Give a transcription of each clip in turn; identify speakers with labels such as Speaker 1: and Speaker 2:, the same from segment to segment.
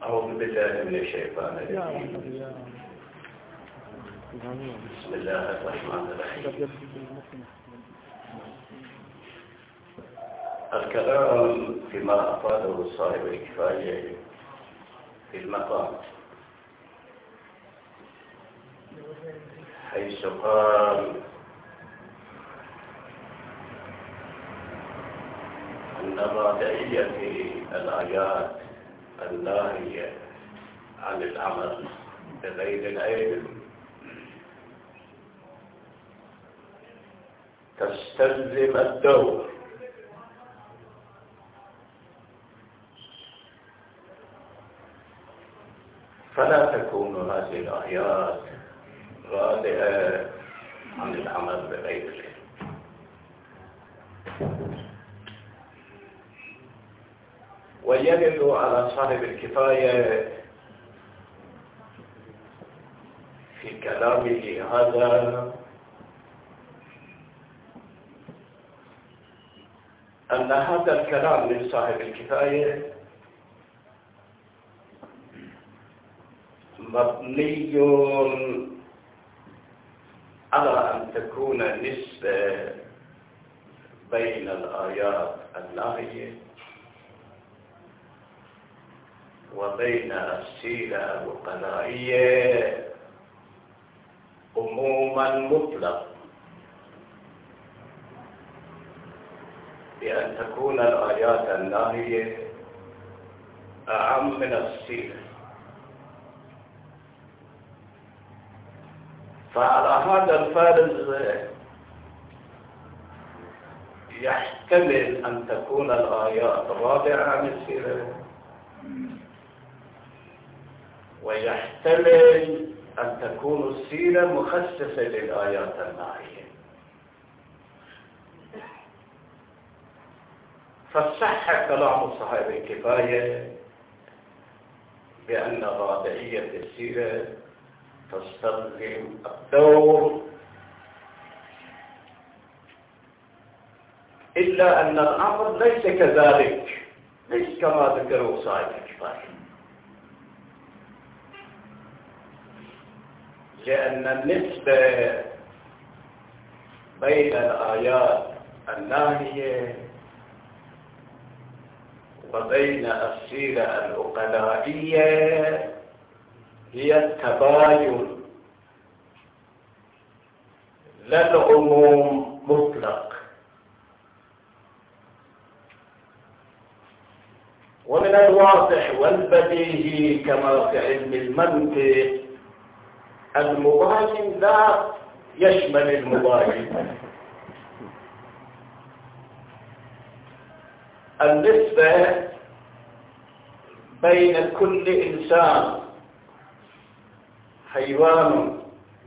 Speaker 1: أعوذ بالله من الشيطان الرجيم. بسم الله الرحمن الرحيم. الكلام فيما أفاده صاحب الكفاية في المقام، حيث قال أن رادعية الآيات الناهية عن العمل بغير العلم تستلزم الدور فلا تكون هذه الآيات رادعة عن العمل بغير العلم. ويرد على صاحب الكفاية في كلامه هذا أن هذا الكلام من صاحب الكفاية مبني على أن تكون نسبة بين الآيات الناهية وبين السيرة الوقائية عموما مطلق، بأن تكون الآيات الناهية أعم من السيرة. فعلى هذا الفارز يحتمل أن تكون الآيات رادعة عن السيرة، ويحتمل أن تكون السيرة مخصصة للآيات الناهية. فصح كلام صاحب الكفاية بأن رادعية السيرة تستلزم الدور، إلا أن الأمر ليس كذلك، ليس كما ذكره صاحب الكفاية، لأن النسبة بين الآيات الناهية وبين السيرة العقلائية هي التباين، لا العموم مطلق. ومن الواضح والبديهي كما في علم المنطق المباين لا يشمل المباين. النسبة بين كل إنسان حيوان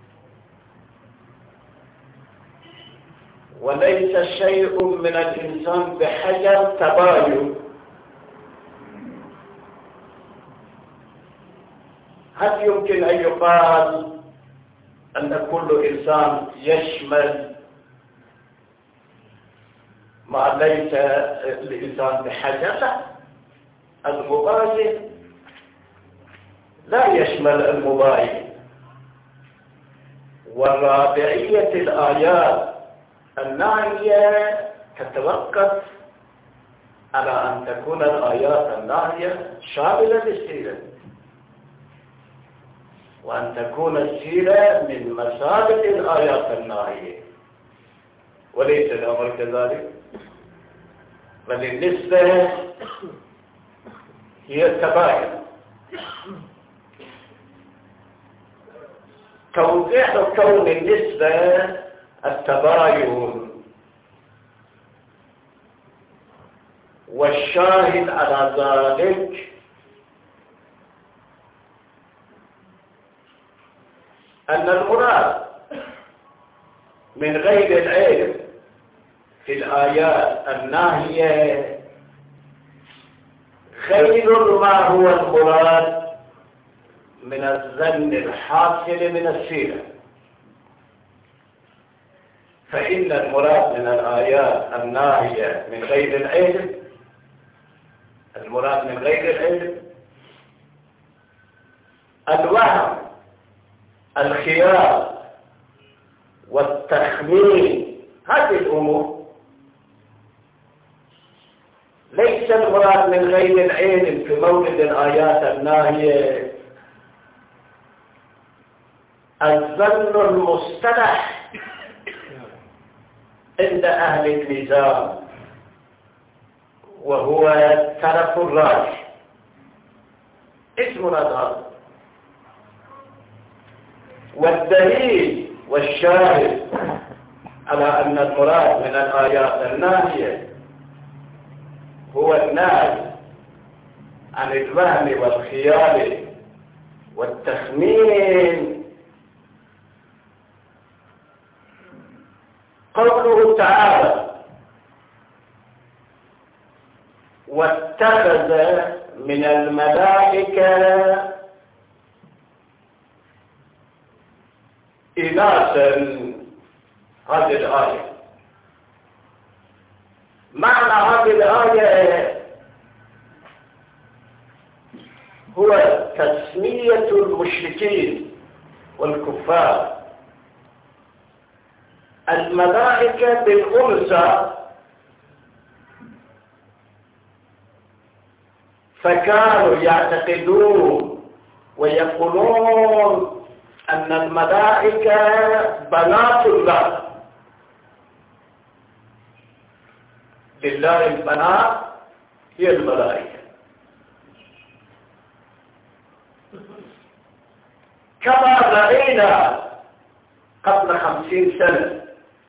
Speaker 1: وليس شيء من الإنسان بحجر تباين. هل يمكن أن يقال أن كل إنسان يشمل ما ليس الإنسان بحجر؟ المباين لا يشمل المباين. ورادعية الآيات الناهية تتوقف على أن تكون الآيات الناهية شاملة للسيرة، وأن تكون السيرة من مسابق الآيات الناهية، وليس الأمر كذلك، بل النسبة هي التباين. توضيح كون النسبة التباين، والشاهد على ذلك أن المراد من غير العلم في الآيات الناهية غير ما هو المراد من الظن الحاصل من السيرة. فإن المراد من الآيات الناهية من غير العلم، المراد من غير العلم الوهم، الخيال والتخمين، هذه الأمور ليس المراد من غير العلم في مورد الآيات الناهية الظن المصطلح عند أهل الميزان، وهو الترف الراجح. ايش مراد هذا؟ والدليل والشاهد على أن المراد من الآيات الناهية هو النهي عن الوهم والخيال والتخمين. قوله تعالى: واتخذ من الملائكة إناثا، هذه الآية معنى هذه الآية هو تسمية المشركين والكفار الملائكة بالأنثى، فكانوا يعتقدون ويقولون أن الملائكة بنات الله، لله البنات هي الملائكة، كما رأينا قبل 50 سنة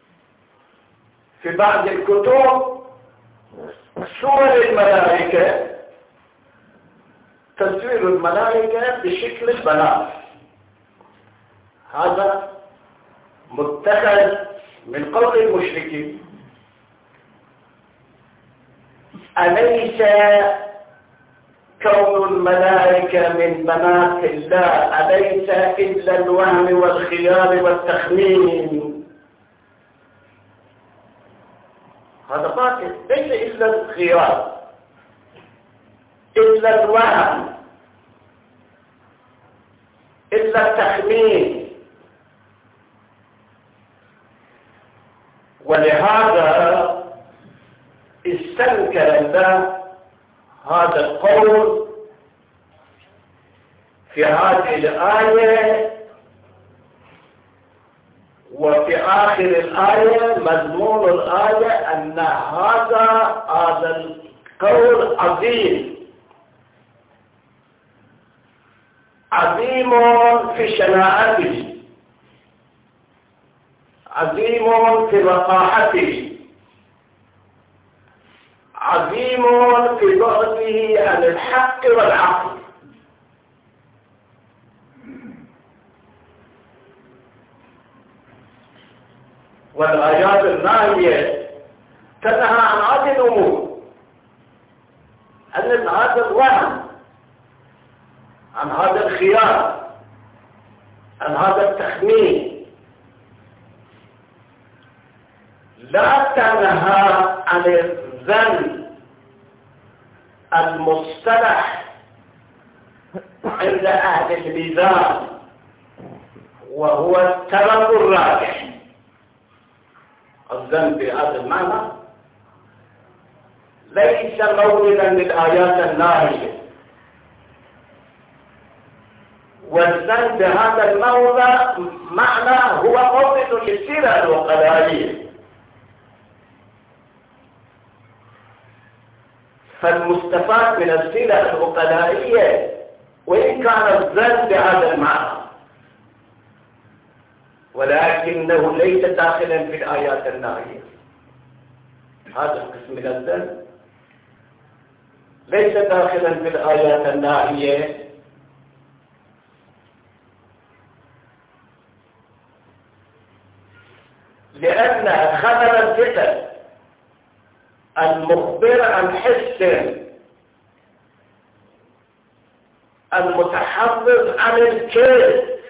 Speaker 1: في بعض الكتب صور الملائكة، تصوير الملائكة بشكل البنات. هذا متخذ من قول المشركين. أليس كون الملائكة من بنات الله أليس إلا الوهم والخيال والتخمين؟ هذا باطل، ليس إلا الخيال، إلا الوهم، إلا التخمين. ولهذا استنكر الله هذا القول في هذه الآية، وفي آخر الآية مضمون الآية أن هذا القول عظيم عظيم في شناعته، عظيم في وقاحته، عظيم في بعده عن الحق والعقل. والآيات الناهية تنهى عن هذه الأمور، عن هذا الوهم، عن هذا الخيال، عن هذا التخمين. لا تنهى عن الظن المصطلح عند أهل الميزان، وهو الترف الراجح. الظن بهذا المعنى ليس موردا للآيات الناهية، والظن بهذا الموضع معنى هو مورد للسيرة العقلائية. فالمستفاد من السيرة العقلائية وإن كان الظن بهذا المعنى، ولكنه ليس داخلا في الآيات الناهية. هذا القسم من الظن ليس داخلا في الآيات الناهية، لأن خبر الفكر المخبر عن حس المتحفظ عن الكذب،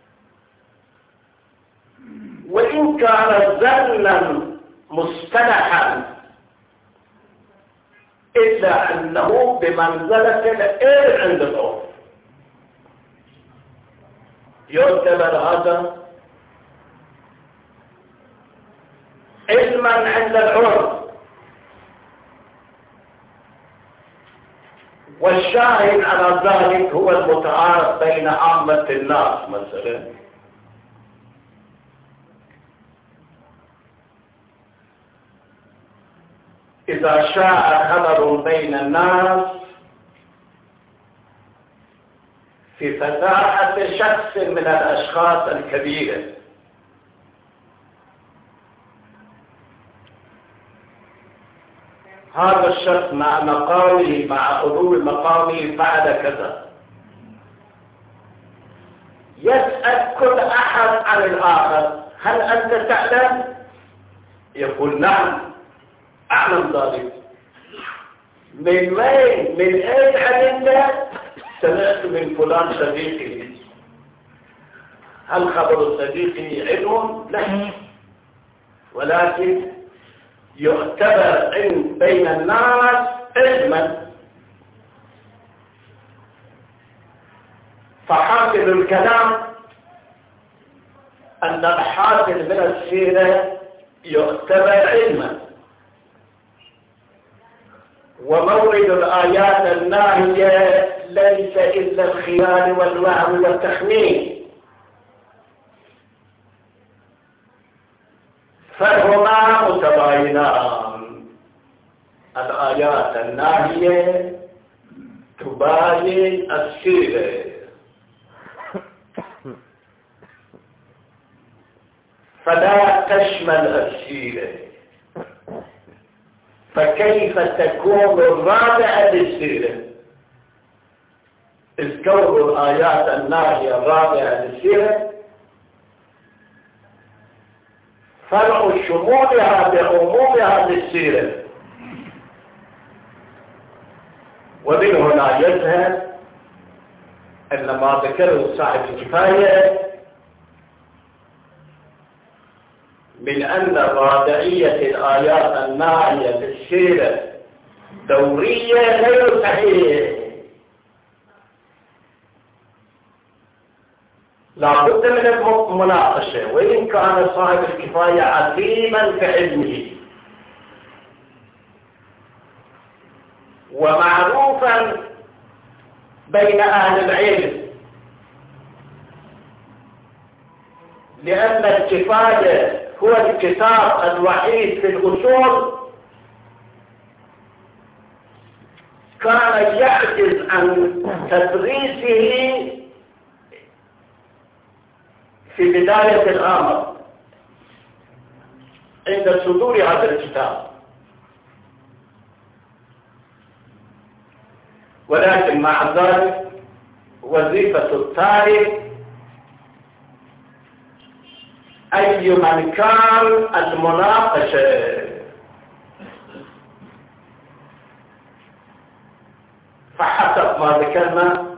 Speaker 1: وإن كان ظنا مصطلحا إلا أنه بمنزلة العلم عند العرف. يعتبر هذا علما عند العرف، والشاهد على ذلك هو المتعارف بين عامة الناس. مثلا إذا شاع خبر بين الناس في فزاعة شخص من الأشخاص الكبيرة، هذا الشخص مع مقامه، مع علو مقامه فعل كذا، يسأل كل أحد عن الآخر: هل أنت تعلم؟ يقول: نعم أعلم ذلك. من وين؟ من أين علمت؟ سمعت من فلان صديقي. هل خبر صديقي علم؟ لا، ولكن يعتبر بين الناس علما. فحاصل الكلام أن الحاصل من السيرة يعتبر علما، ومورد الآيات الناهية ليس إلا الخيال والوهم والتخمين، فهما متباينان. الآيات الناهية تباين السيرة، فلا تشمل السيرة، فكيف تكون الرابعة للسيرة؟ إذ كون الآيات الناهية الرابعة للسيرة فرع شمولها بعمومها للسيرة. ومن هنا يظهر أن ما ذكره صاحب الكفاية من أن رادعية الآيات الناهية للسيرة دورية غير صحيح. لا بد من المناقشة، وإن كان صاحب الكفاية عظيما في علمه ومعروفا بين أهل العلم، لأن الكفاية هو الكتاب الوحيد في الأصول كان يعجز عن تدريسه في بداية الأمر عند صدور هذا الكتاب، ولكن مع ذلك وظيفة الطالب أي من كان المناقشة. فحسب ما ذكرنا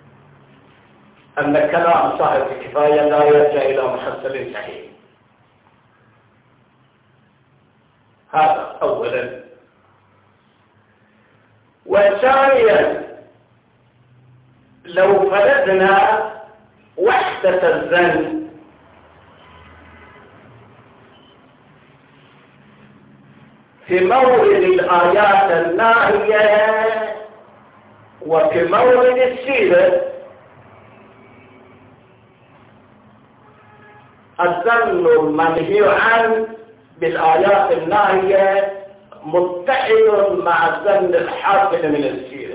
Speaker 1: أن كلام صاحب الكفاية لا يرجع إلى محصل صحيح. هذا أولا. وثانيا، لو فرضنا وحدة الظن في مورد الآيات الناهية وفي مورد السيرة، الظن المنهي عنه بالآيات الناهية متحد مع الظن الحاصل من السيرة،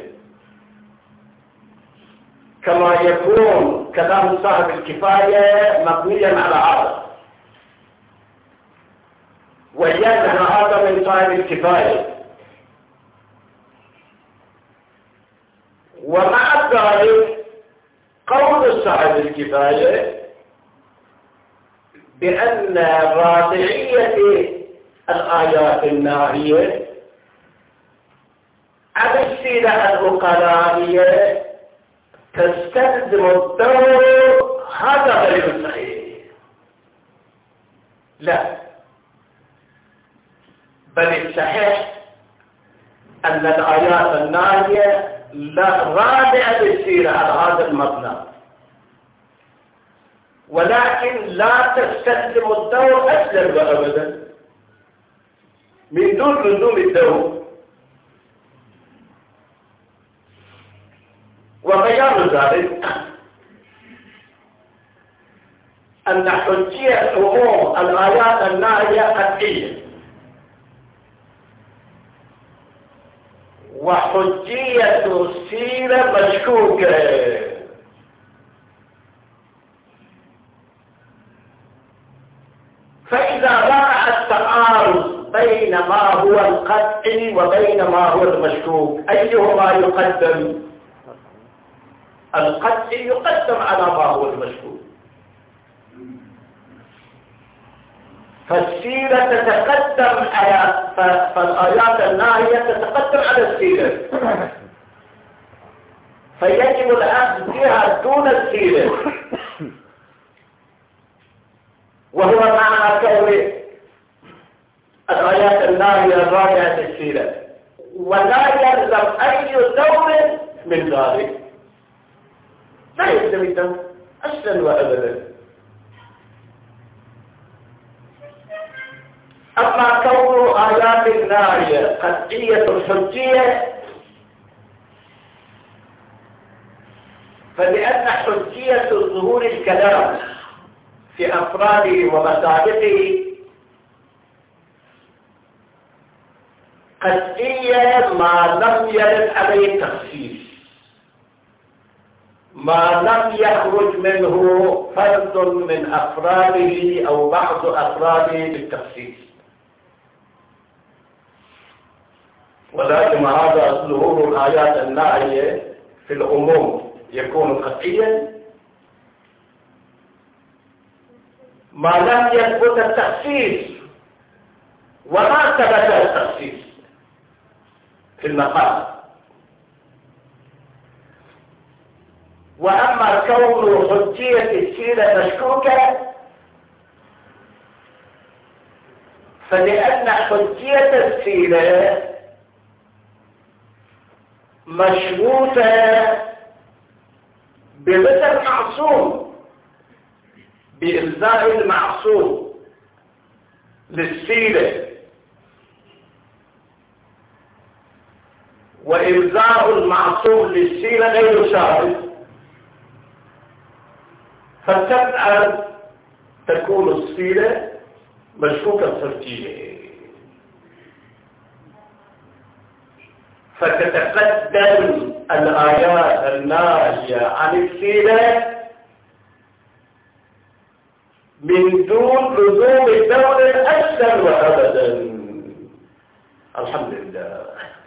Speaker 1: كما يكون كلام صاحب الكفاية مبنيا على هذا، ويظهر هذا من صاحب الكفاية. ومع ذلك قول صاحب الكفاية بأن رادعية الآيات الناهية عن السيرة العقلائية تستلزم الدور، هذا غير صحيح. لا، بل الصحيح أن الآيات الناهية لا رادعة للسيرة على هذا المبنى، ولكن لا تستسلم الدور أسلا وأبدا من دون لزوم الدور. وبيان ذلك أن حجية عموم الآيات الناهية قطعية، وحجية السيرة مشكوكة. فإذا وقع التعارض بين ما هو القطعي وبين ما هو المشكوك أيهما يقدم؟ القطعي يقدم على ما هو المشكوك. فالسيرة تتقدم على فالآيات الناهية تتقدم على السيرة، فيجب الأخذ بها دون السيرة، وهو معنى كون الآيات الناهية الراجعة للسيرة، ولا يلزم أي دور من ذلك، لا يلزم الدور أصلا وأبدا. أما كون آيات الناهية قطعية الحجية فلأن حجية ظهور الكلام في أفراده ومسالكه قطعية ما لم يرد عليه تخصيص، ما لم يخرج منه فرد من أفراده أو بعض أفراده بالتخصيص. ولكن هذا ظهور الآيات الناهية في العموم يكون قطعيا ما لم يثبت التخصيص وما ثبت التخصيص في المقام. وأما كون حجية السيرة مشكوكة فلأن حجية السيرة مشروطة برضا المعصوم، بإلزام المعصوم للسيرة، وإلزام المعصوم للسيرة غير شرط، فتبقى تكون السيرة مشكوكة الحجية، فتتقدم الآيات الناهية عن السيرة من دون لزوم الدور أسلا وأبدا. الحمد لله.